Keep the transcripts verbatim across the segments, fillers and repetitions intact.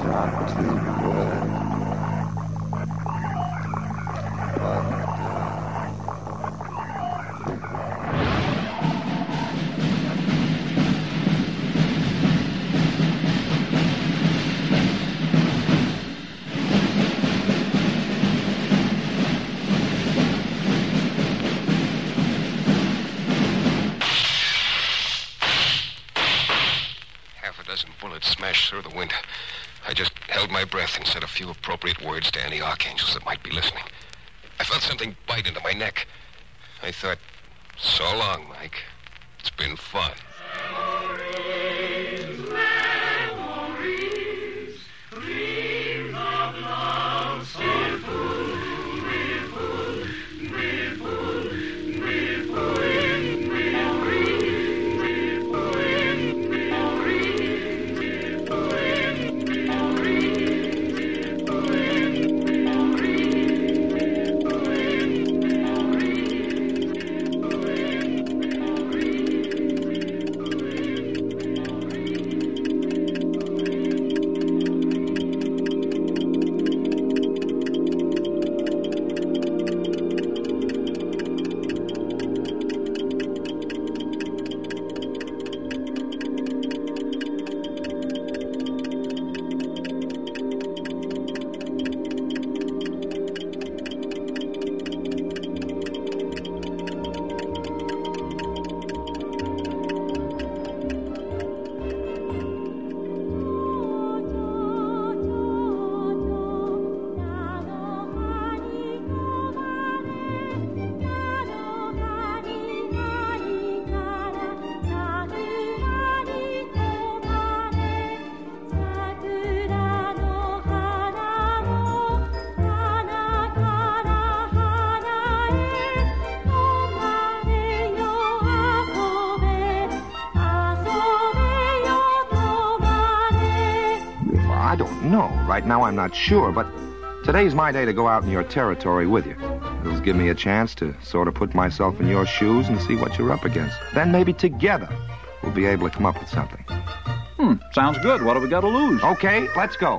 not too good. But, uh... Bullets smashed through the window. I just held my breath and said a few appropriate words to any archangels that might be listening. I felt something bite into my neck. I thought, so long, Mike. It's been fun. Memories, memories, dreams of love so full, we full, we full, we full in memories. No, right now I'm not sure, but today's my day to go out in your territory with you. It'll give me a chance to sort of put myself in your shoes and see what you're up against. Then maybe together we'll be able to come up with something. Hmm, sounds good. What do we got to lose? Okay, let's go.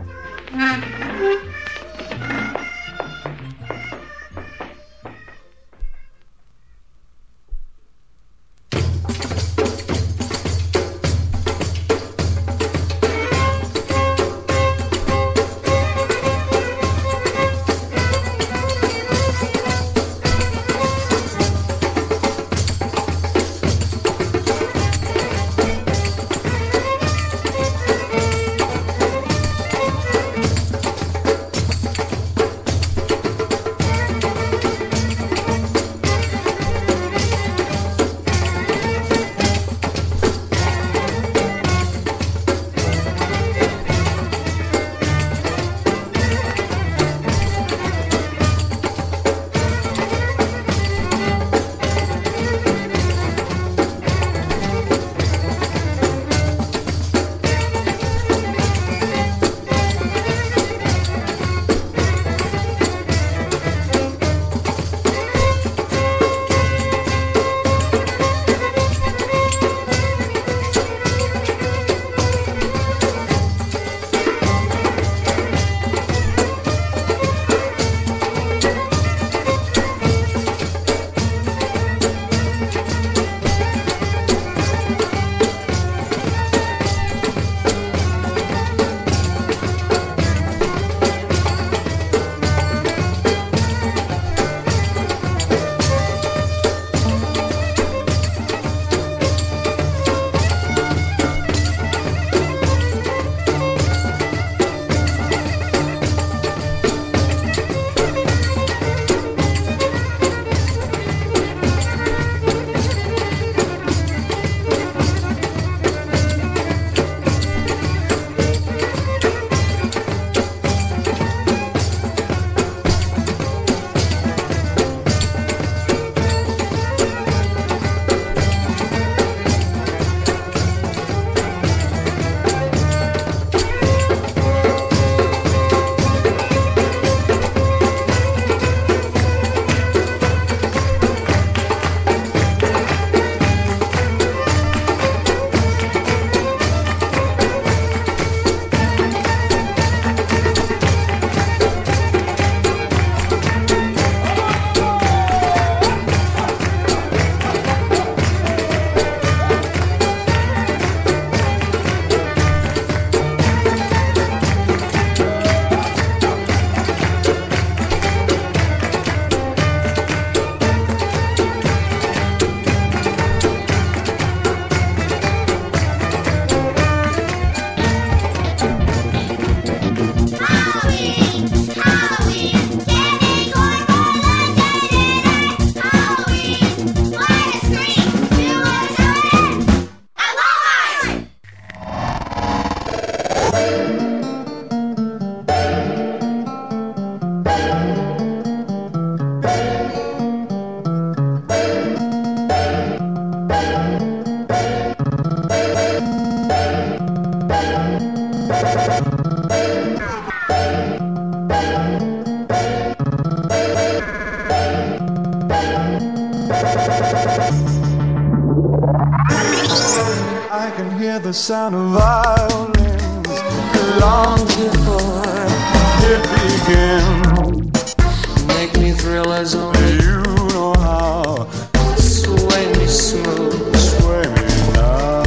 I can hear the sound of violins long before it begins. Make me thrill as only you know how. Sway me smooth, sway me now.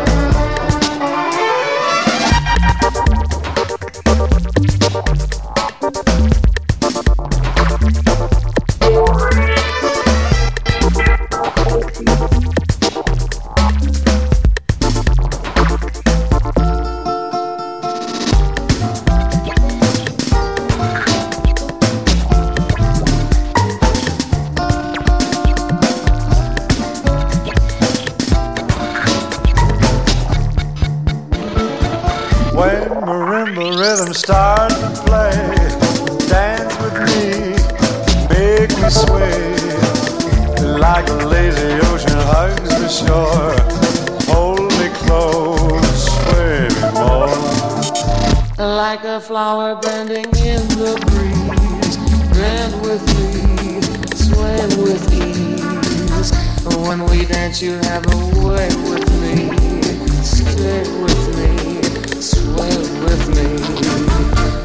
When marimba rhythm starts to play, dance with me, make me sway, like a lazy ocean hugs the shore. Hold me close, sway me more. like a flower bending in the breeze. Bend with me, sway with ease. When we dance, you have a way with me. Stay with me, sway with me.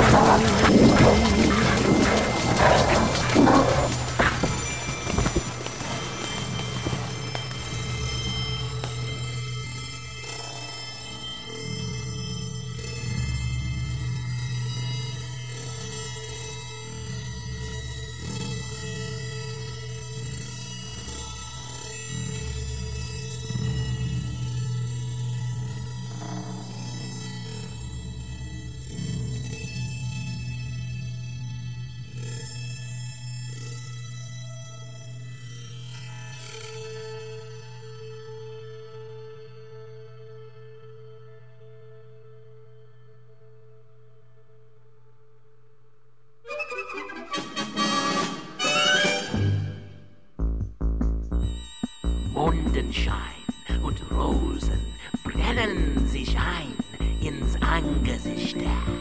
Mondenschein und Rosen brennen sich ein ins Angesicht.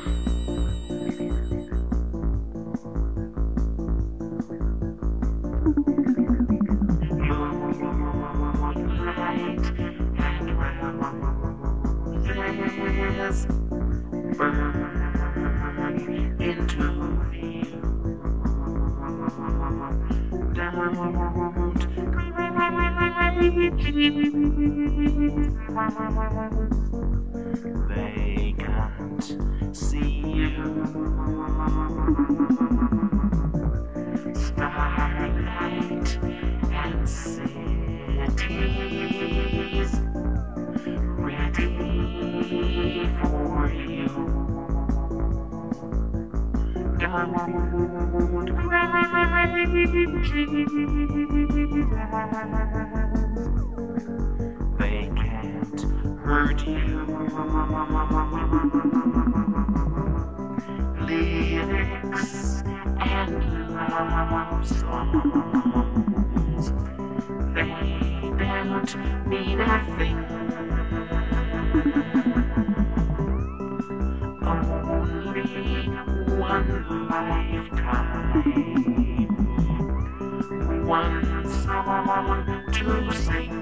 Moonlight and roses burn into view. Don't they can't see you. Starlight and cities ready for you. Don't cry, they can't hurt you. Lyrics and love songs, they don't mean a thing. Only one lifetime, one song to sing.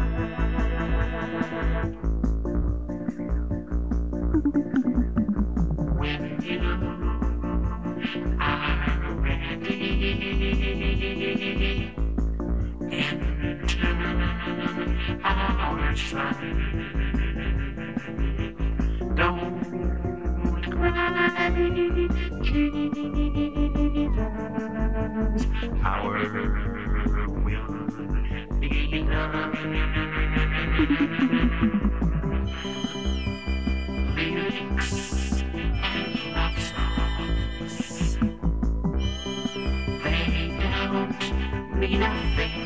When you are ready, enter our sun. Don't cry, Jesus, our will be done. Lyrics and love songs, they don't mean a thing.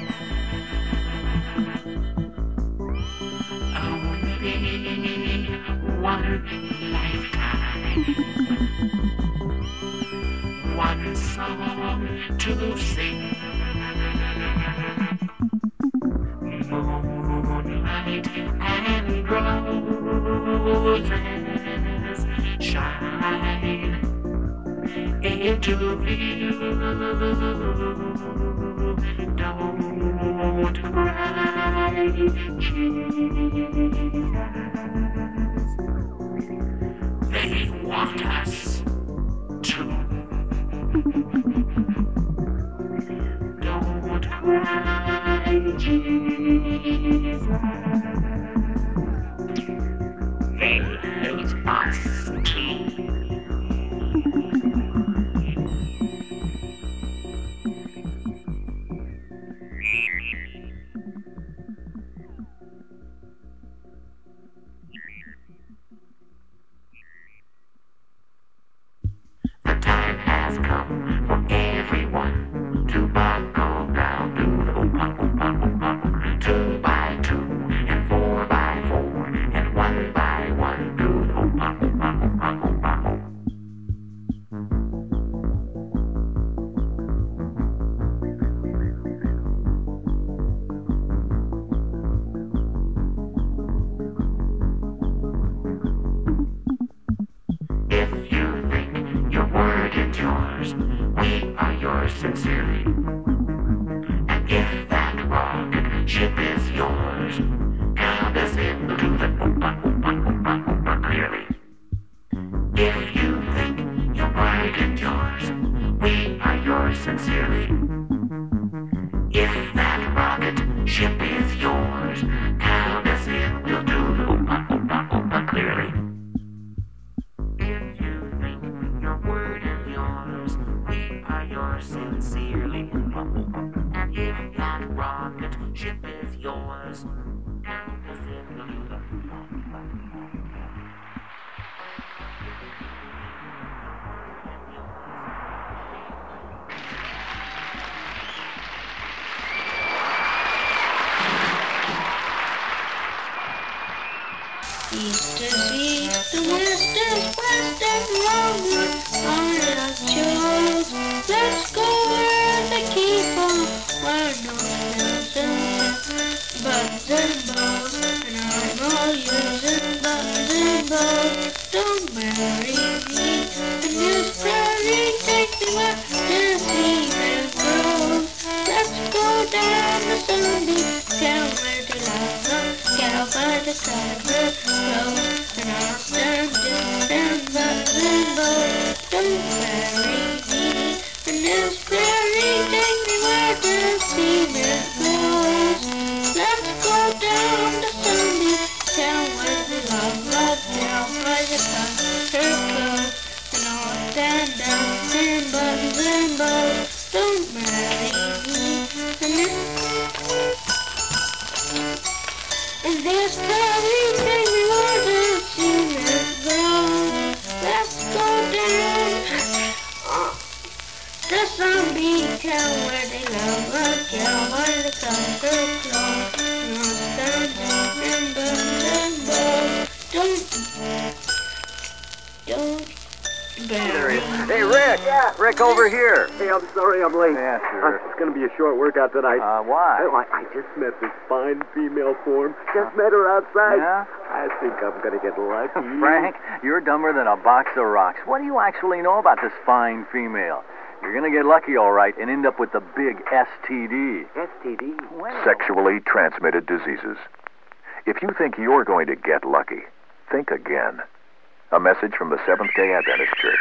Only one lifetime, one song to sing. Moonlight and roses shine into view. Don't cry, Jesus. They want us to. Don't cry, Jesus. They hate us too. The time has come for everyone to buckle down, do the oompa oompa oompa, two by two and four by four and one by one, do the oompa oompa oompa oompa oompa. If you think your word is yours, we are yours sincerely. And if that rocket ship is yours, count us in to the oompa oompa oompa oompa clearly. If you think your sincerely. If that rocket ship is yours, count us in, we'll do the oompa, oompa, oompa clearly. If you think your word is yours, we are yours sincerely. Oompa, oompa. And if that rocket ship is yours, count us in, we'll do the oompa, oompa. East is east, and west is west, and wrongward are our chose. Let's go where they keep on, where no hills and hills, buttons and bows, and I'm all using buttons and bows. Don't marry me, and this prairie take me where this evening grows. Let's go down the Sunday, down where the lava, down by the cover. And I'll stand in and buttons and bows. Don't marry me, and this prairie take me where the cement flows. Let's go down the Sunday, down where the lava, down by the cover close. And I'll stand down in buttons and bows. Don't marry me, and this, and this prairie take me where the cement grows. Let's go down uh, the zombie town where they love a cow by the cover close. And I'll stand in buttons and bows. Don't, don't bury me. Hey, Rick! Yeah. Rick, over here. Hey, I'm sorry I'm late. Yeah, sure. Uh, it's going to be a short workout tonight. Uh, why? Oh, I, I just met this fine female form. Just met her outside. Yeah? I think I'm going to get lucky. Frank, you're dumber than a box of rocks. What do you actually know about this fine female? You're going to get lucky, all right, and end up with the big S T D. S T D? Well, Sexually transmitted diseases. If you think you're going to get lucky, think again. A message from the Seventh-day Adventist Church.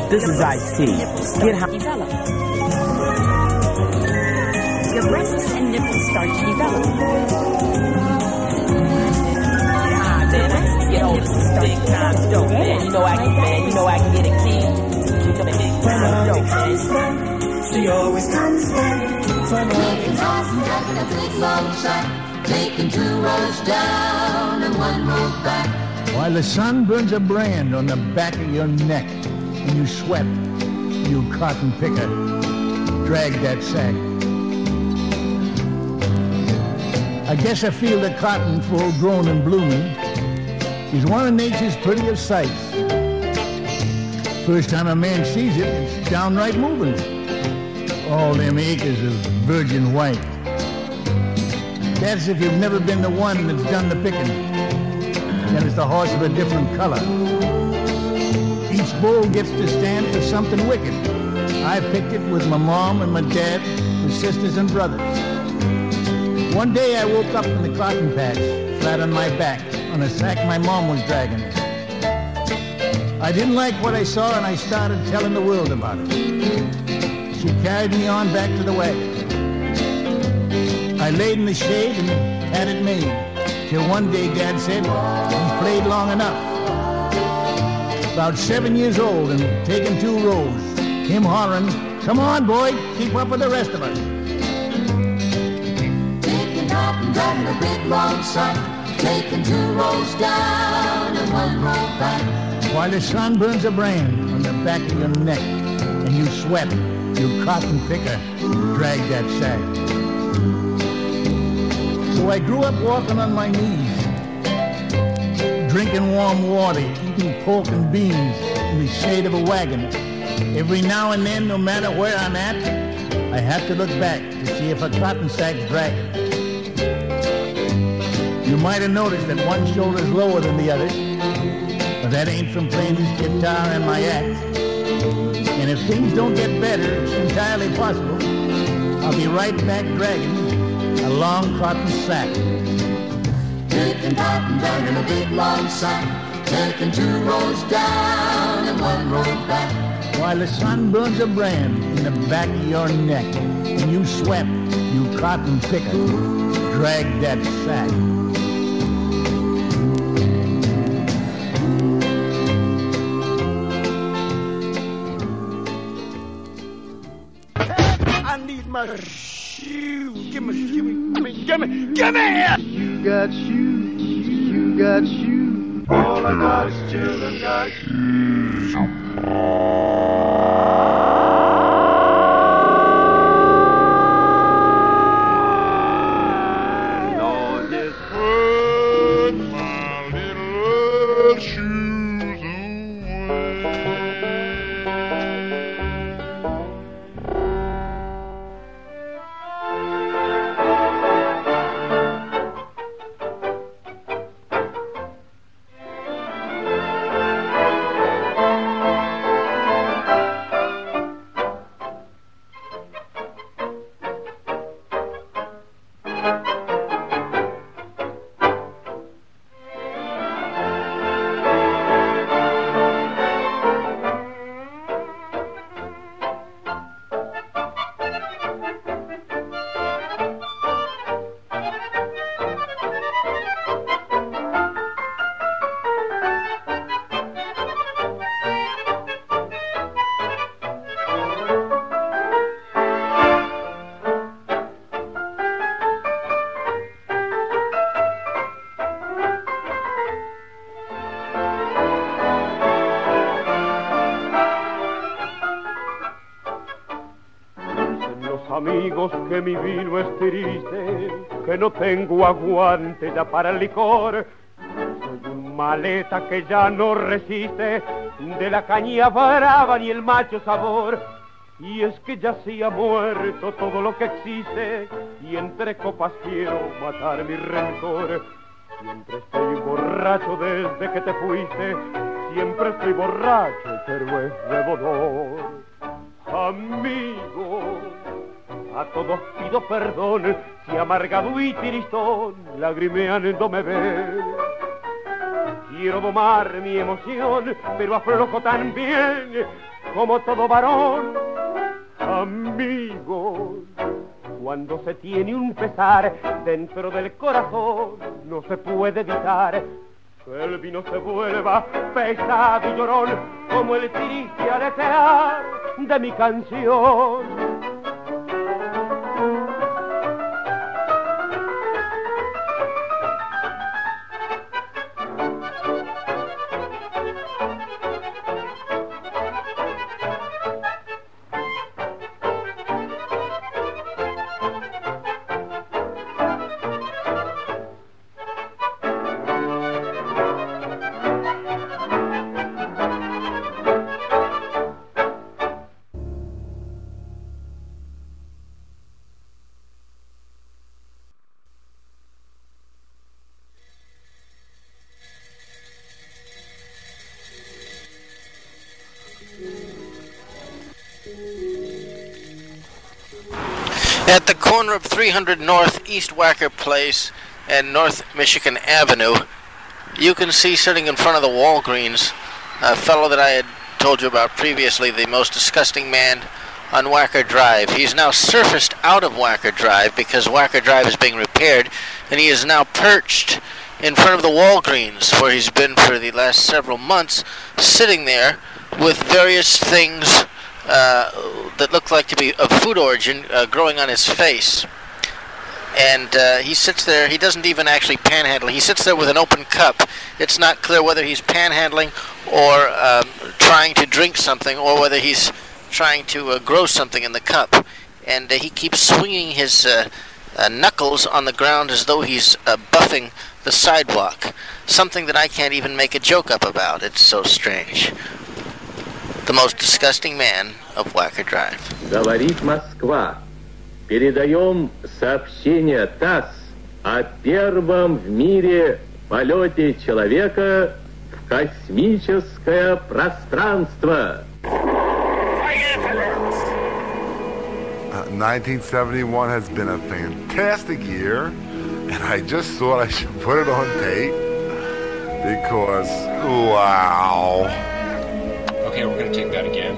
This is Ice-T. Get high. Develop. Your breasts and nipples start to develop. Ah, man, I used to get all this big time dope, man. You know I can, man. You know I can get a key. You know big time dope, man. She always comes back. Making tossing up in a big long shot, taking two rows down and one row back. While the sun burns a brand on the back of your neck, and you sweat, you cotton picker, drag that sack. I guess a field of cotton full grown and blooming is one of nature's prettiest sights. First time a man sees it, it's downright moving. All them acres of virgin white. That's if you've never been the one that's done the picking. Then it's the horse of a different color. Each bull gets to stand for something wicked. I picked it with my mom and my dad, my sisters and brothers. One day I woke up in the cotton patch, flat on my back, on a sack my mom was dragging. I didn't like what I saw and I started telling the world about it. She carried me on back to the wagon. I laid in the shade and had it made, till one day Dad said, "He's played long enough." About seven years old and taking two rows, him hollering, "Come on, boy, keep up with the rest of us." Taking up and driving a big long sun, taking two rows down and one row back. While the sun burns a brand on the back of your neck, and you sweat, you cotton picker, drag that sack. So I grew up walking on my knees, drinking warm water, eating pork and beans in the shade of a wagon. Every now and then, no matter where I'm at, I have to look back to see if a cotton sack's dragging. You might have noticed that one shoulder's lower than the other, but that ain't from playing this guitar and my act. And if things don't get better, it's entirely possible, I'll be right back dragging a long cotton sack. Taking cotton down in a big long sack, taking two rows down and one row back. While the sun burns a brand in the back of your neck, and you sweat, you cotton picker, drag that sack. My shoe, give me, give me, give me, give me, give me! You got shoes, you got shoes. All I got is children got shoes. Lord, just put my little shoes away. Amigos, que mi vino es triste, que no tengo aguante ya para el licor. Soy un maleta que ya no resiste de la caña brava ni el macho sabor. Y es que ya se ha muerto todo lo que existe, y entre copas quiero matar mi rencor. Siempre estoy borracho desde que te fuiste, siempre estoy borracho, pero es bebedor. Amigo, a todos pido perdón, si amargado y tristón lagrimeando me ven. Quiero domar mi emoción, pero aflojo tan bien como todo varón. Amigos, cuando se tiene un pesar dentro del corazón, no se puede evitar que el vino se vuelva pesado y llorón, como el triste aletear de mi canción. At the corner of three hundred North East Wacker Place and North Michigan Avenue, you can see sitting in front of the Walgreens a fellow that I had told you about previously, the most disgusting man on Wacker Drive. He's now surfaced out of Wacker Drive because Wacker Drive is being repaired, and he is now perched in front of the Walgreens, where he's been for the last several months, sitting there with various things uh, that look like to be of food origin uh, growing on his face. And uh, he sits there, he doesn't even actually panhandle, he sits there with an open cup. It's not clear whether he's panhandling or um, trying to drink something, or whether he's trying to uh, grow something in the cup. And uh, he keeps swinging his uh, uh, knuckles on the ground as though he's uh, buffing the sidewalk. Something that I can't even make a joke up about. It's so strange. The most disgusting man of Wacker Drive. Говорит Москва. Передаем сообщение ТАСС о первом в мире полете человека в космическое пространство. Uh, nineteen seventy-one has been a fantastic year, and I just thought I should put it on tape because, wow. Okay, we're going to take that again.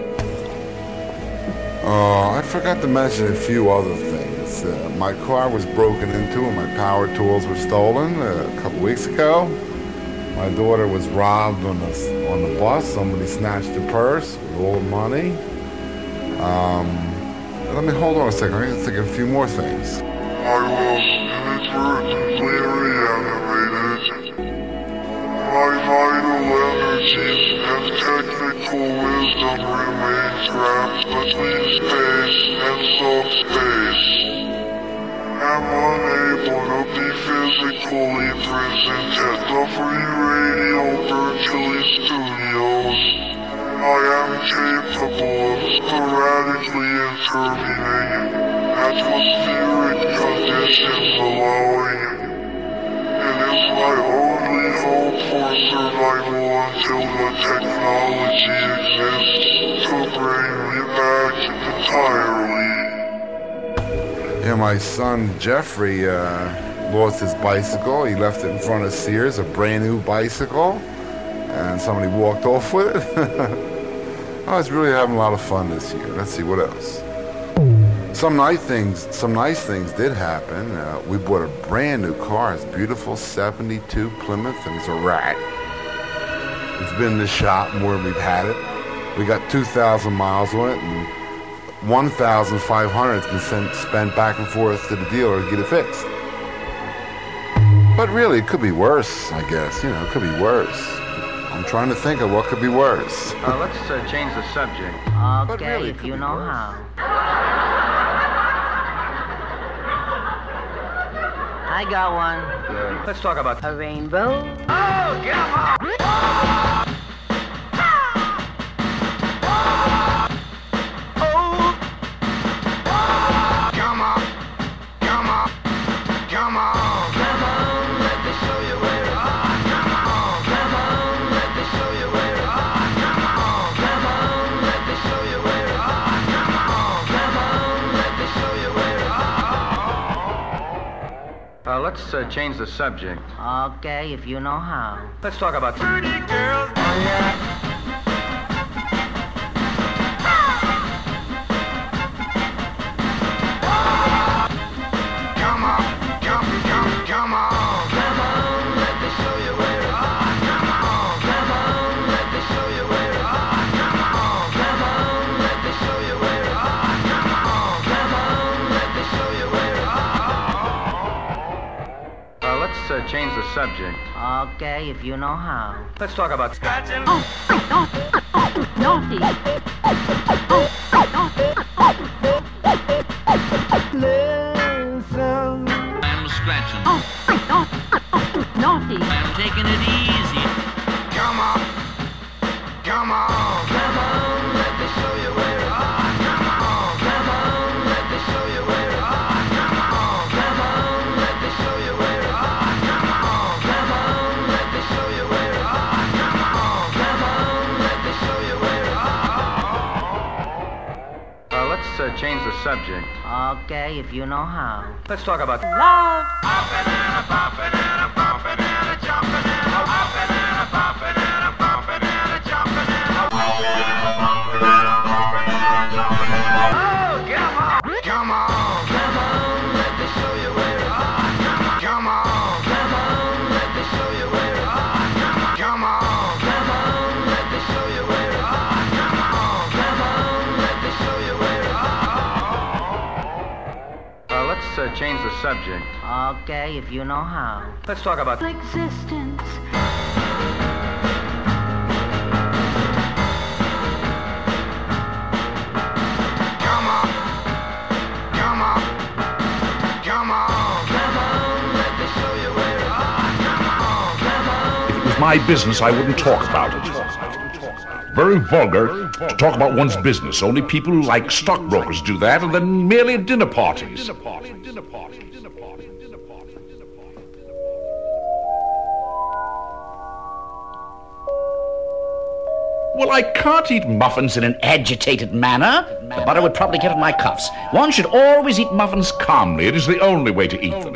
Oh, I forgot to mention a few other things. Uh, my car was broken into and my power tools were stolen uh, a couple weeks ago. My daughter was robbed on the, on the bus. Somebody snatched her purse with all the money. Um, let me hold on a second. I need to think of a few more things. I was inadvertently reanimated. My vital energies and technical wisdom remain trapped between space and subspace. I'm unable to be physically present at the Free Radio Berkeley Studios. I am capable of sporadically intervening atmospheric conditions allowing it. It is my only hope for survival until the technology exists to bring me back entirely. Yeah, my son Jeffrey uh, lost his bicycle. He left it in front of Sears, a brand new bicycle, and somebody walked off with it. I was really having a lot of fun this year. Let's see, what else? Some nice things, some nice things did happen. Uh, we bought a brand new car. It's beautiful, seventy-two Plymouth, and it's a rat. It's been in the shop more than we've had it. We got two thousand miles on it, and one thousand five hundred has been sent, spent back and forth to the dealer to get it fixed. But really, it could be worse, I guess. You know, it could be worse. I'm trying to think of what could be worse. Uh, let's uh, change the subject. Okay, really, if you know worse. How. I got one. Good. Let's talk about a rainbow. Oh, get up! Uh, let's uh, change the subject. Okay, if you know how. Let's talk about pretty girls. Oh, yeah. change the subject. Okay, if you know how. Let's talk about scratching. Oh, oh, oh, naughty. Oh, Listen. I'm scratching. oh, oh, oh, naughty. I'm taking it easy. Come on. Come on. Come on. Let me show you where it's at. Come on. Come on. Let me show you where it's at. Come on. Come on. Let me show you where it's at. Come on. Come on. Let me show you where it's at. Come on. Come on. Let me show you where it's at. Uh, let's uh, change the subject. Okay, if you know how. Let's talk about love. Hopping and a popping and a bumping and a jumping and a hopping and a popping and a bumping and a jumping and a hopping and a bumping and a bumping and a jumping and a oh, come on, come on, come on, let me show you where it's at. Come on, come on, let me show you where it's at. Come on, come on, let me show you where it's at. Come on, come on, let me show you where it's at. Uh, let's uh, change the subject. Okay, if you know how. Let's talk about Existence. Come on, come on, come on, come on, let me show you where it's at. Come on, come on. If it was my business, I wouldn't talk about it. Very vulgar to talk about one's business. Only people like stockbrokers do that, and then merely at dinner parties. Well, I can't eat muffins in an agitated manner. The butter would probably get on my cuffs. One should always eat muffins calmly. It is the only way to eat them.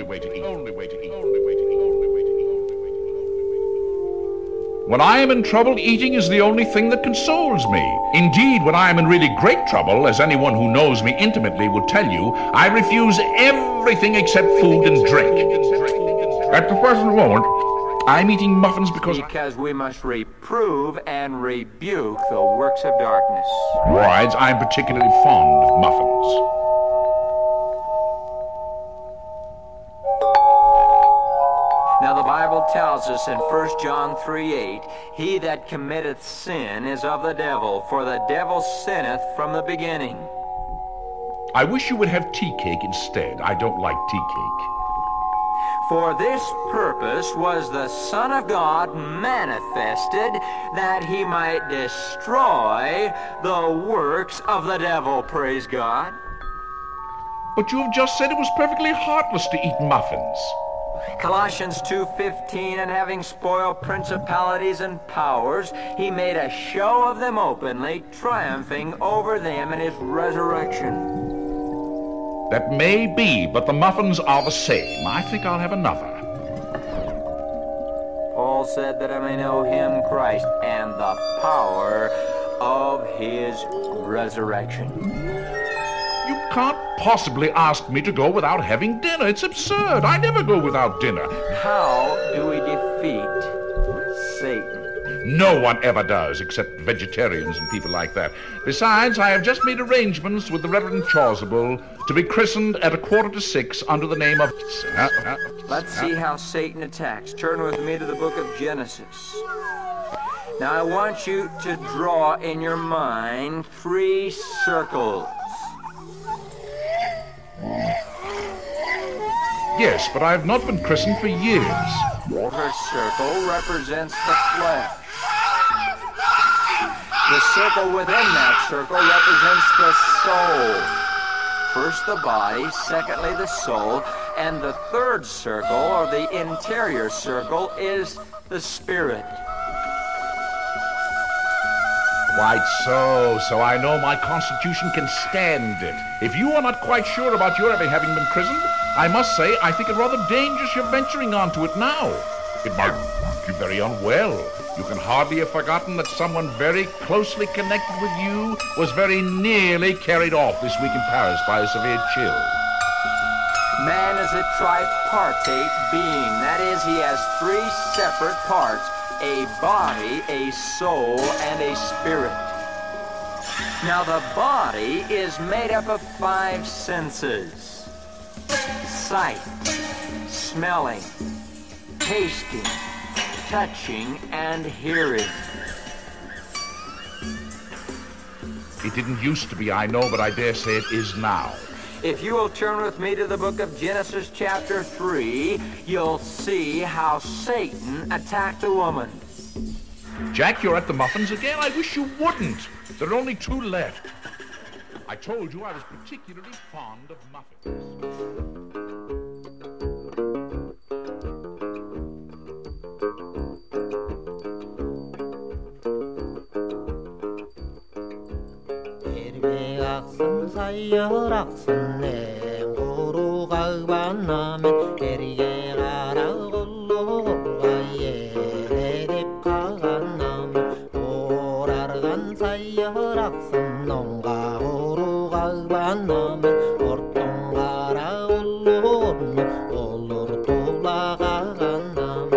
When I am in trouble, eating is the only thing that consoles me. Indeed, when I am in really great trouble, as anyone who knows me intimately will tell you, I refuse everything except food and drink. At the present moment, I'm eating muffins because... Because we must reprove and rebuke the works of darkness. Besides, I'm particularly fond of muffins. Now the Bible tells us in First John three eight, he that committeth sin is of the devil, for the devil sinneth from the beginning. I wish you would have tea cake instead. I don't like tea cake. For this purpose was the Son of God manifested, that he might destroy the works of the devil, praise God. But you have just said it was perfectly heartless to eat muffins. Colossians two fifteen, and having spoiled principalities and powers, he made a show of them openly, triumphing over them in his resurrection. That may be, but the muffins are the same. I think I'll have another. Paul said that I may know him, Christ, and the power of his resurrection. You can't possibly ask me to go without having dinner. It's absurd. I never go without dinner. How do we defeat Satan? No one ever does, except vegetarians and people like that. Besides, I have just made arrangements with the Reverend Chasuble to be christened at a quarter to six under the name of... Let's see how Satan attacks. Turn with me to the book of Genesis. Now I want you to draw in your mind three circles. Yes, but I have not been christened for years. Water circle represents the flesh. The circle within that circle represents the soul. First the body, secondly the soul, and the third circle, or the interior circle, is the spirit. Quite so, so I know my constitution can stand it. If you are not quite sure about your ever having been christened, I must say I think it rather dangerous you're venturing onto it now. It might make you very unwell. You can hardly have forgotten that someone very closely connected with you was very nearly carried off this week in Paris by a severe chill. Man is a tripartite being. That is, he has three separate parts: a body, a soul, and a spirit. Now the body is made up of five senses: sight, smelling, tasting, touching, and hearing. It didn't used to be, I know, but I dare say it is now. If you will turn with me to the book of Genesis chapter three, you'll see how Satan attacked the woman. Jack, you're at the muffins again? I wish you wouldn't. There are only two left. I told you I was particularly fond of muffins. 사여락선 냉고루가 만나면 에리게 가라골로 가예 립가가 나면 오라르간 사여락선 농가루가 만나면 orton가라골로 올로로 돌아가가 나면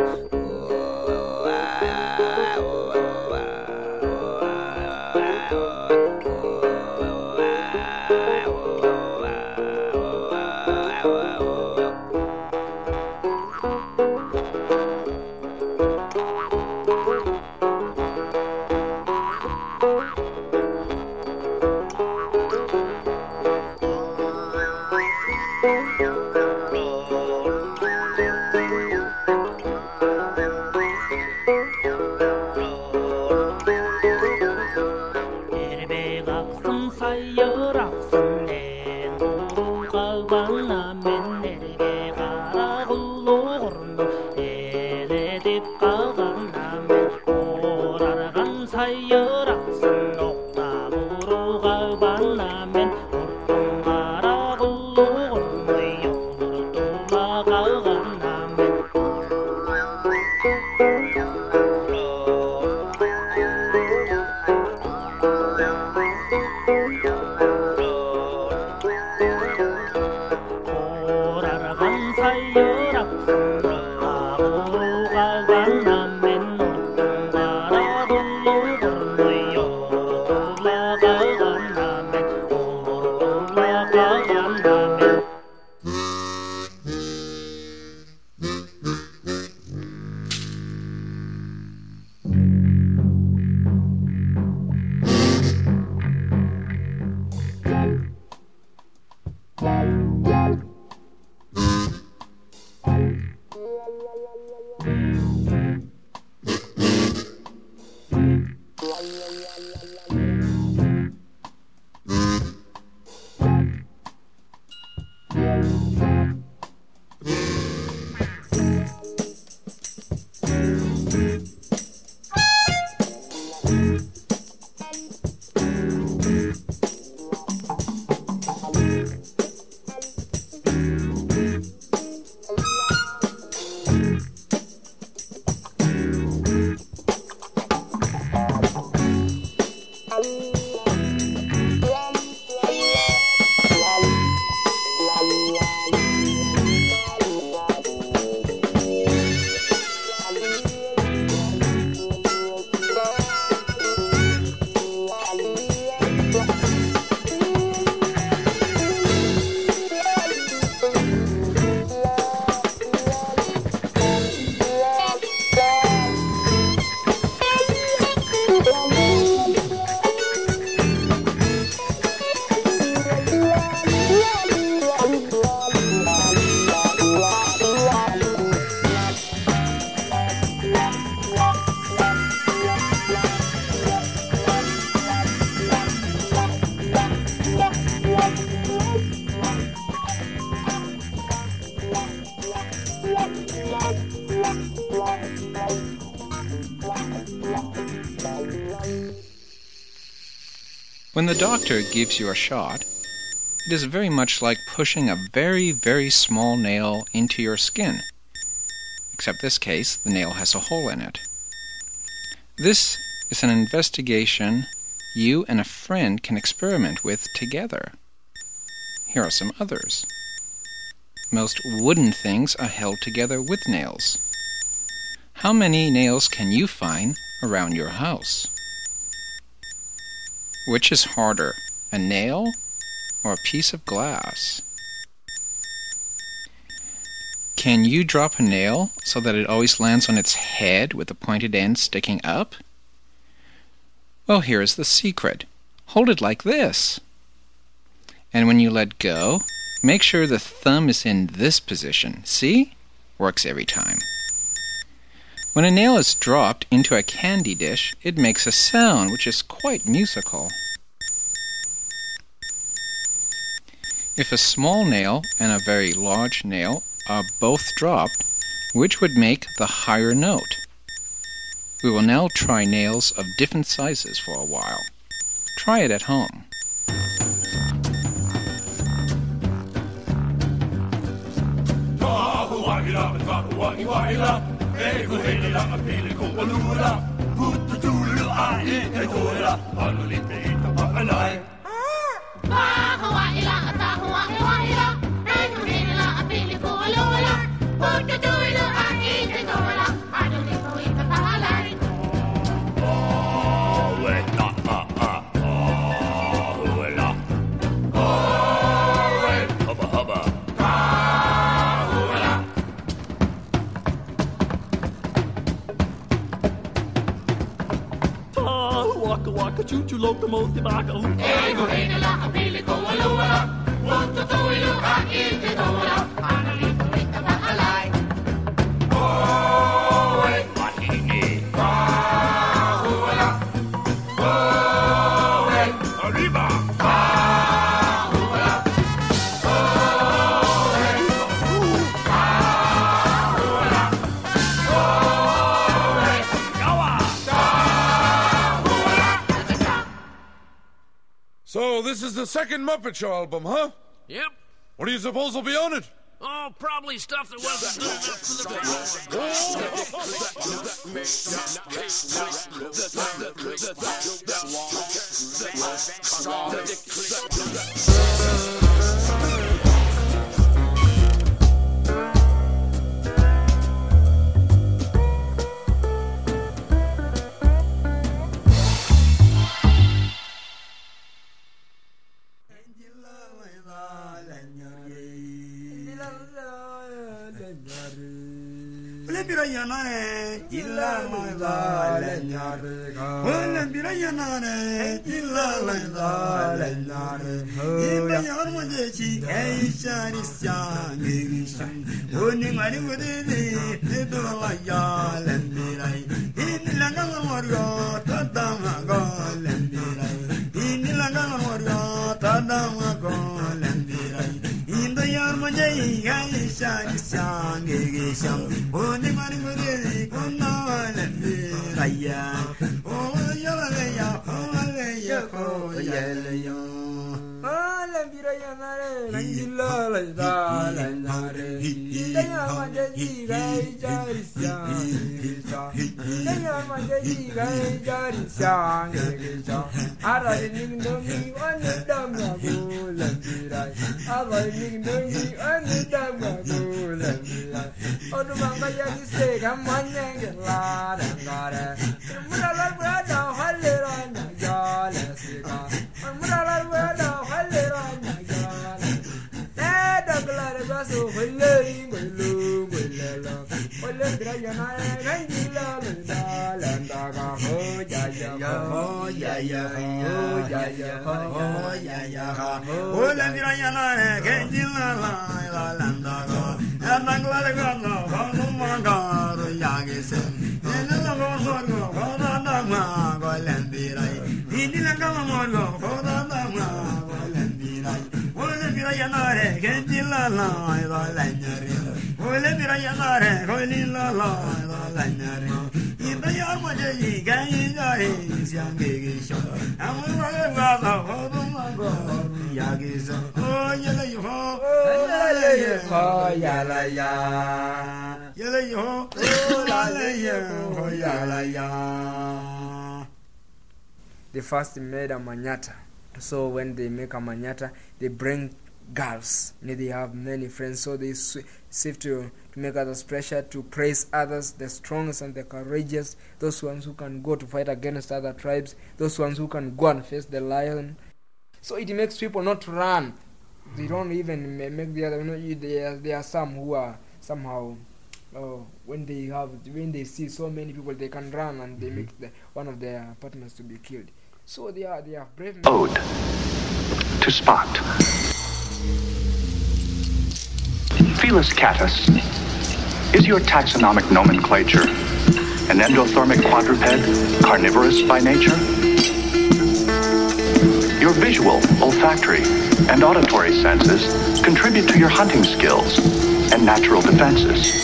When the doctor gives you a shot, it is very much like pushing a very, very small nail into your skin, except this case the nail has a hole in it. This is an investigation you and a friend can experiment with together. Here are some others. Most wooden things are held together with nails. How many nails can you find around your house? Which is harder, a nail or a piece of glass? Can you drop a nail so that it always lands on its head with the pointed end sticking up? Well, here is the secret. Hold it like this. And when you let go, make sure the thumb is in this position. See? Works every time. When a nail is dropped into a candy dish, it makes a sound which is quite musical. If a small nail and a very large nail are both dropped, which would make the higher note? We will now try nails of different sizes for a while. Try it at home. Choo-choo locomotive, I go. Ego, ego, la, bilico, alua, punto, tuilu, akiti, dola, analito, rita, bakalai. Oh, eh, mahini, bahuala. Oh, eh, arriba, bahuala. Oh, eh, bahuala. Oh, eh, yawa. So this is the second Muppet Show album, huh? Yep. What do you suppose will be on it? Oh, probably stuff that wasn't good enough Pirayana, Illa Mada, Lenyare, William Pirayana, Illa Landa, Lenyare, Illa Yarmaji, Aisha, Gishan, Winning Mari with it, Nidolaya, Lendirai, in Langamorga, Tadamago, Lendirai, in Langamorga, Tadamago, Lendirai, in the Yarmaji, Aisha, Gishan, Only Mari with it, Raya, oh, Yalaya, oh, Yalaya, oh, Yalaya. Pirayana, Nangilla, Lada, Landare, Daya Majaji, Jari Daya Majaji, Jari Sang, Ara Ningdoni, one Damago, Lambirai, Ara Ningdoni, one Damago, Lambirai, Odumanga say, come on, Yangala, Dangara, Murala Brada, Halera, Jala, Murala Brada, Halera. So willing, willing, willing, willing, Grayana, Angela, Landaga, oh, ya, ya, oh, ya, ya, oh, ya, ya, oh, ya, ya, oh, Landrayana, Angela, Landaga, and Angla, Honomaga, Yagisim, and the Logo, Honama, Landirai, Indilagamago, Honama, Landirai. Pirayana, Gentilla, Lanyari, Ole Pirayana, Colilla, Lanyari, in the Yamaji, Gayari, young Gigisho, and we were rather Hodomago, Yagis, oh, Yalayo, oh, Yalaya, Yalayo, oh, Yalaya. They first made a manyata. So when they make a manyata, they bring girls. They have many friends, so they seek to, to make others pressure, to praise others, the strongest and the courageous, those ones who can go to fight against other tribes, those ones who can go and face the lion. So it makes people not run. They don't even make the other. You know, there, there are some who are somehow uh, when they have when they see so many people, they can run and they Mm-hmm. make the, one of their partners to be killed. So they are they are brave men. Ode to Spot. Felis catus. Is your taxonomic nomenclature an endothermic quadruped, carnivorous by nature? Your visual, olfactory, and auditory senses contribute to your hunting skills and natural defenses.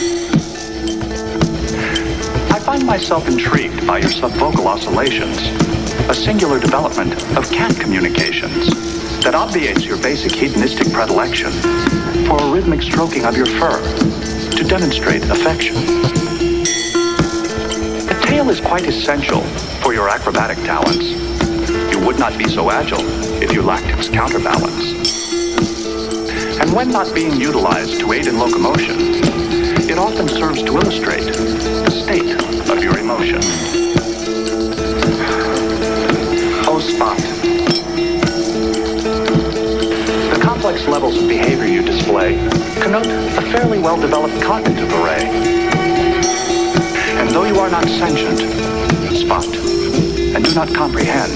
I find myself intrigued by your subvocal oscillations, a singular development of cat communications that obviates your basic hedonistic predilection for a rhythmic stroking of your fur to demonstrate affection. A tail is quite essential for your acrobatic talents. You would not be so agile if you lacked its counterbalance. And when not being utilized to aid in locomotion, it often serves to illustrate the state of your emotion. Oh, Spot. The complex levels of behavior you display connote a fairly well-developed cognitive array. And though you are not sentient, Spot, and do not comprehend,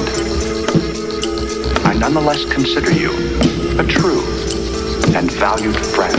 I nonetheless consider you a true and valued friend.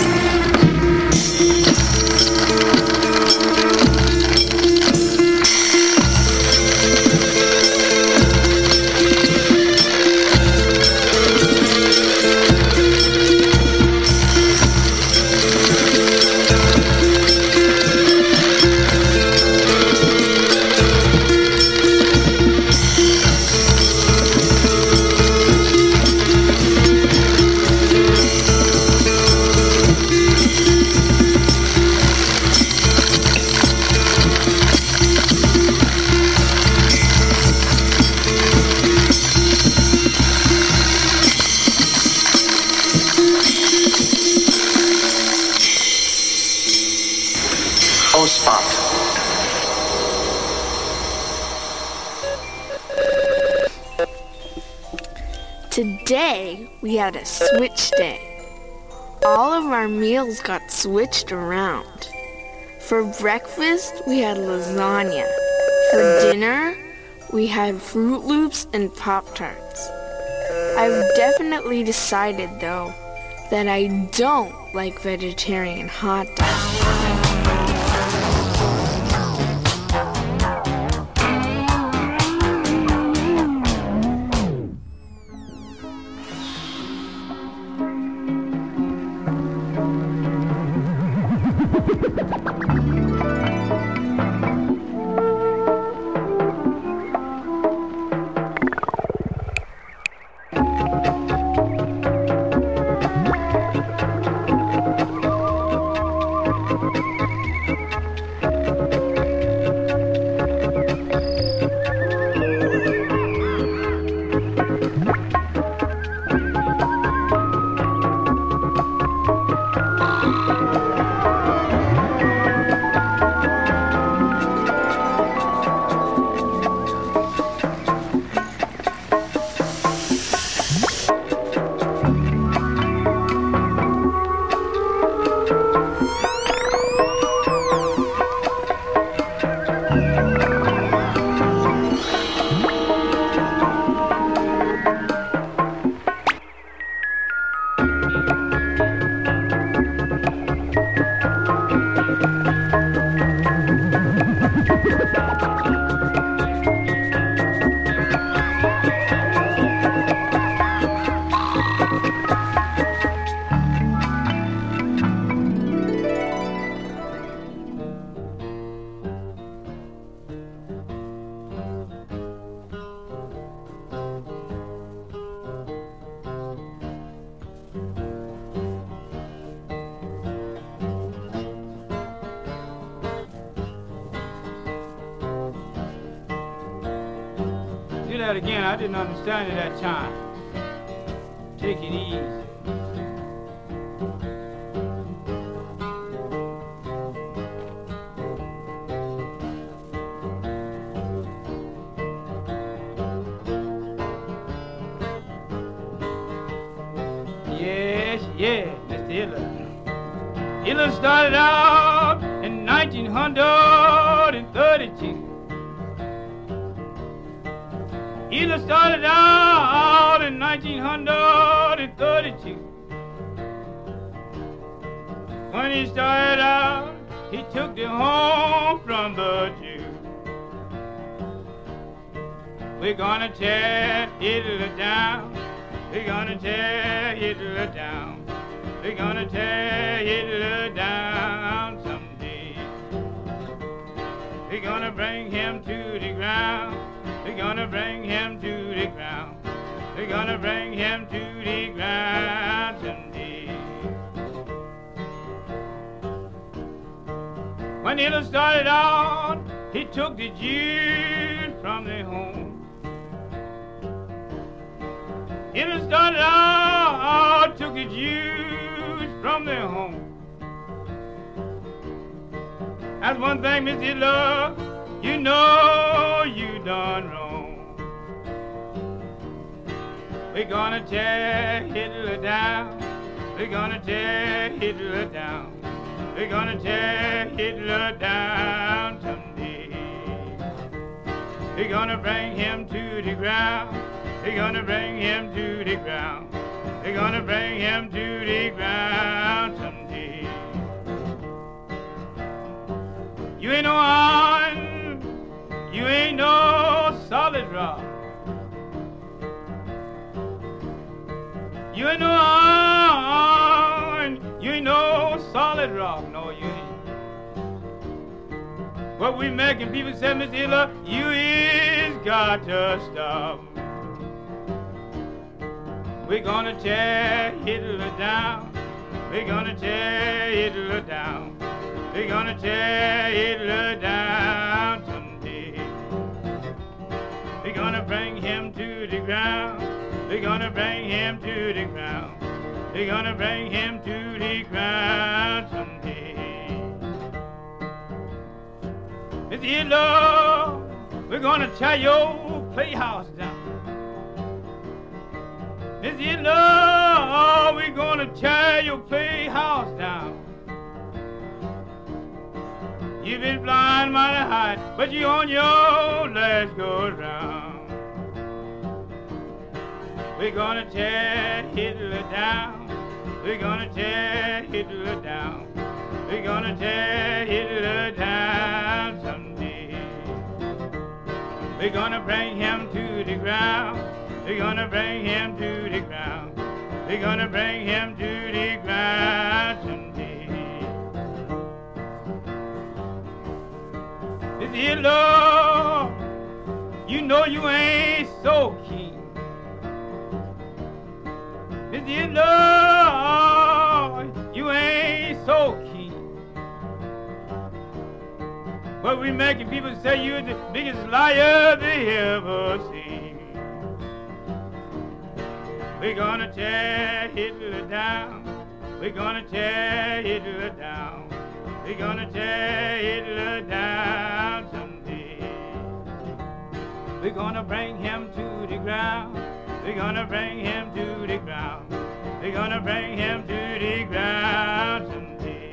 Oh, Spot. Today, we had a switch day. All of our meals got switched around. For breakfast, we had lasagna. For dinner, we had Fruit Loops and Pop-Tarts. I've definitely decided, though, that I don't like vegetarian hot dogs. Do that again. I didn't understand it that time. Take it easy. Yes, yes, Mister Hiller. Hiller. Hitler started out in nineteen thirty-two. Hitler started out in nineteen thirty-two. When he started out, he took the home from the Jews. We're gonna tear Hitler down. We're gonna tear Hitler down. We're gonna tear Hitler down someday. We're gonna bring him to the ground. We're gonna bring him to the ground. We're gonna bring him to the ground someday. When Hitler started out, he took the Jews from their home. Hitler started out, took the Jews from their home. That's one thing, Miss Hitler, you know you done wrong. We're gonna tear Hitler down. We're gonna tear Hitler down. We're gonna tear Hitler down someday. We're gonna bring him to the ground. We're gonna bring him to the ground. We're gonna bring him to the ground someday. You ain't no iron, you ain't no solid rock. You ain't no iron, you ain't no solid rock. No, you ain't. What we making people say, Miss Hitler, you is got to stop. We're gonna tear Hitler down. We're gonna tear Hitler down. We're gonna tear Hitler down someday. We're gonna bring him to the ground. We're gonna bring him to the ground. We're gonna bring him to the ground someday. Miss Hitler, we're gonna tear your playhouse down. Miss Hitler, we're gonna tear your playhouse down. You've been flying mighty high, but you on your last go round. We're gonna tear Hitler down. We're gonna tear Hitler down. We're gonna tear Hitler down someday. We're gonna bring him to the ground. We're gonna bring him to the ground. We're gonna bring him to the ground someday. Miss Hitler, you know you ain't so keen. Miss Hitler, you ain't so keen. But we making people say you're the biggest liar they ever seen. We're gonna tear Hitler down. We're gonna tear Hitler down. We're gonna tear Hitler down someday. We're gonna bring him to the ground. We're gonna bring him to the ground. We're gonna bring him to the ground someday.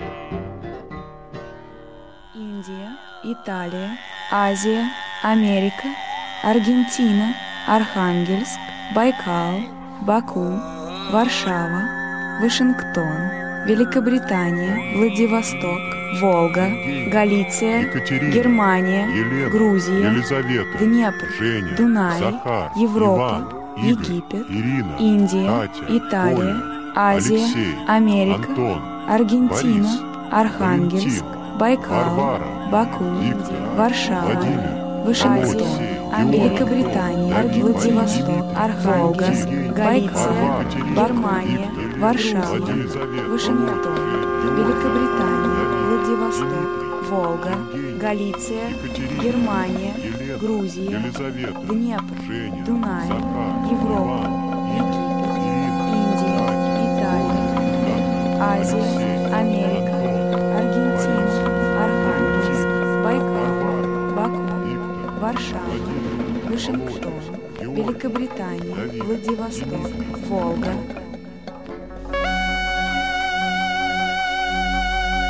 Индия, Италия, Азия, Америка, Аргентина, Архангельск, Байкал, Баку, Варшава, Вашингтон, Великобритания, Владивосток, Волга, Галиция, Екатерина, Германия, Елена, Грузия, Елизавета, Днепр, Женя, Дунай, Захар, Европа, Иван, Игорь, Египет, Ирина, Индия, Катя, Италия, Коля, Азия, Алексей, Америка, Антон, Аргентина, Борис, Архангельск, Валентин, Байкал, Варвара, Баку, Виктор, Варшава, Владимир, Вашингтон, Алексей, Великобритания, Георгий, Владивосток, Архангельск, Сергей, Галиция, Варвара, Германия, Виктор, Варшава, Елизавета, Вашингтон, Великобритания, Владивосток, Волга, Галиция, Екатерина, Германия, Елена, Грузия, Елизавета, Днепр, Женя, Дунай, Захар, Европа, Иван, Египет, Ирина, Индия, Катя, Италия, Азия, Алексей, Америка, Аргентина, Архангельск, Байкал, Баку, Варшава, Вашингтон, Великобритания, Владивосток, Волга.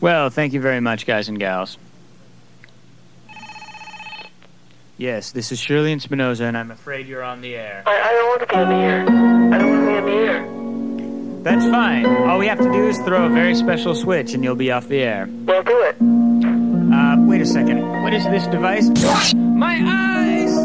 Well, thank you very much, guys and gals. Yes, this is Shirley and Spinoza, and I'm afraid you're on the air. I, I don't want to be on the air. I don't want to be on the air. That's fine. All we have to do is throw a very special switch, and you'll be off the air. Well, do it. Uh, wait a second. What is this device? My eyes!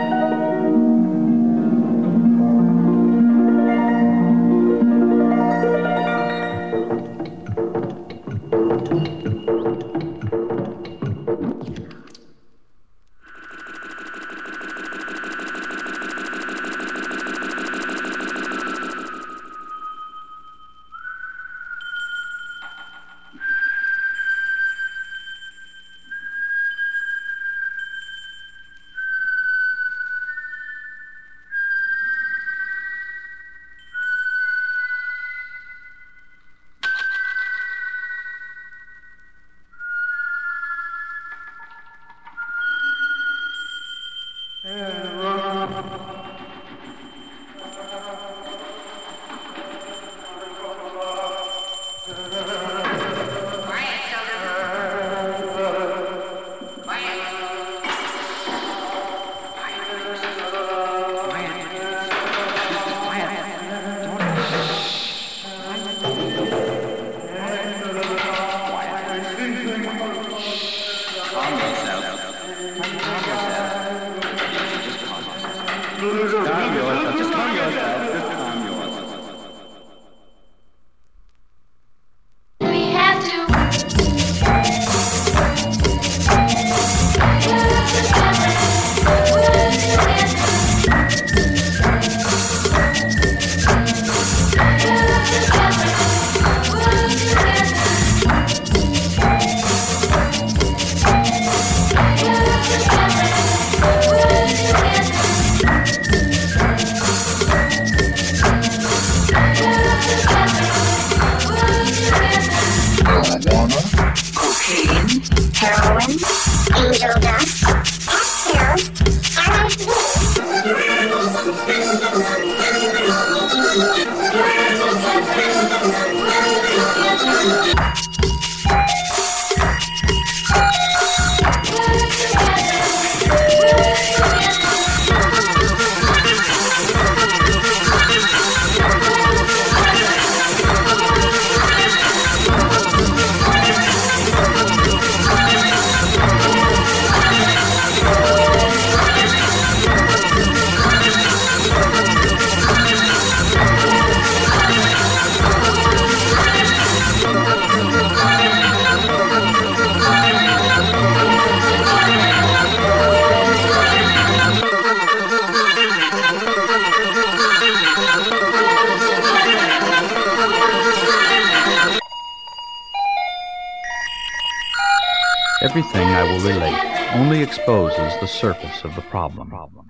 Everything I will relate only exposes the surface of the problem.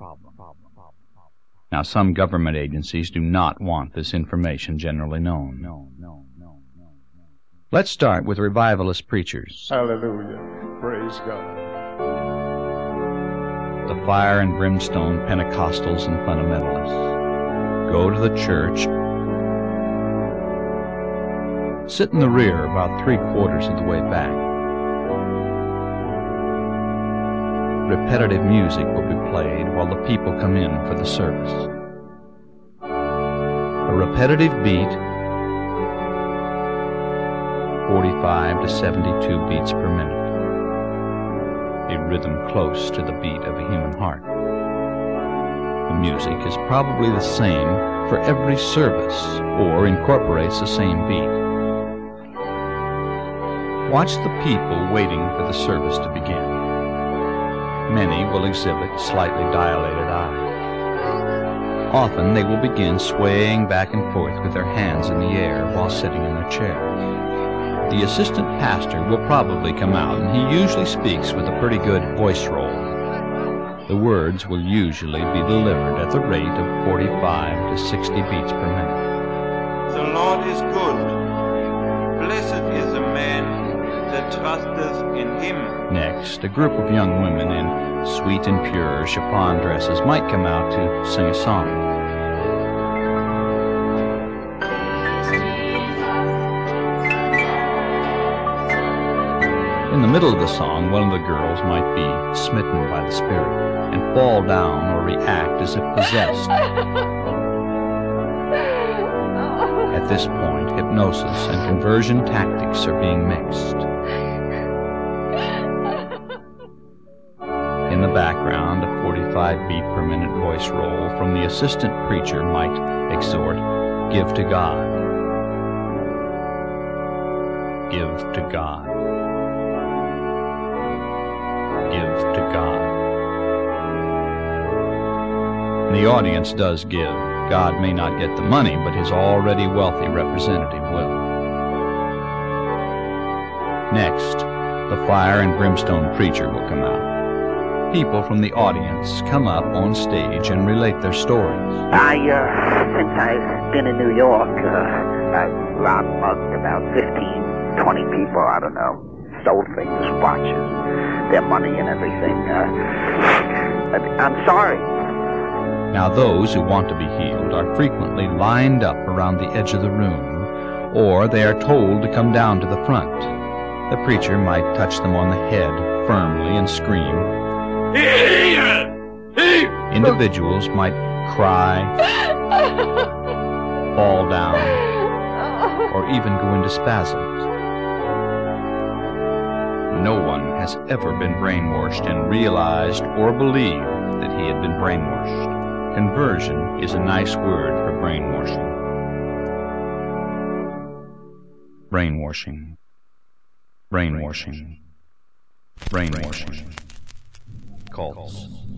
Now, some government agencies do not want this information generally known. Let's start with revivalist preachers. Hallelujah. Praise God. The fire and brimstone Pentecostals and fundamentalists. Go to the church. Sit in the rear about three quarters of the way back. Repetitive music will be played while the people come in for the service. A repetitive beat, forty-five to seventy-two beats per minute. A rhythm close to the beat of a human heart. The music is probably the same for every service or incorporates the same beat. Watch the people waiting for the service to begin. Many will exhibit slightly dilated eyes. Often they will begin swaying back and forth with their hands in the air while sitting in their chair. The assistant pastor will probably come out, and he usually speaks with a pretty good voice roll. The words will usually be delivered at the rate of forty-five to sixty beats per minute. The Lord is good. Blessed is the man that trusteth in him. Next, a group of young women in sweet and pure chiffon dresses might come out to sing a song. In the middle of the song, one of the girls might be smitten by the spirit and fall down or react as if possessed. At this point, hypnosis and conversion tactics are being mixed. In the background, a forty-five beat per minute voice roll from the assistant preacher might exhort, "Give to God. Give to God. Give to God." And the audience does give. God may not get the money, but his already wealthy representative will. Next, the fire and brimstone preacher will come out. People from the audience come up on stage and relate their stories. I, uh, since I've been in New York, uh, I've robbed mugged about fifteen, twenty people, I don't know, stole things, watches, their money and everything. Uh, I'm sorry. Now those who want to be healed are frequently lined up around the edge of the room, or they are told to come down to the front. The preacher might touch them on the head firmly and scream. Individuals might cry, fall down, or even go into spasms. No one has ever been brainwashed and realized or believed that he had been brainwashed. Conversion is a nice word for brainwashing. Brainwashing. Brainwashing. Brainwashing. Cults.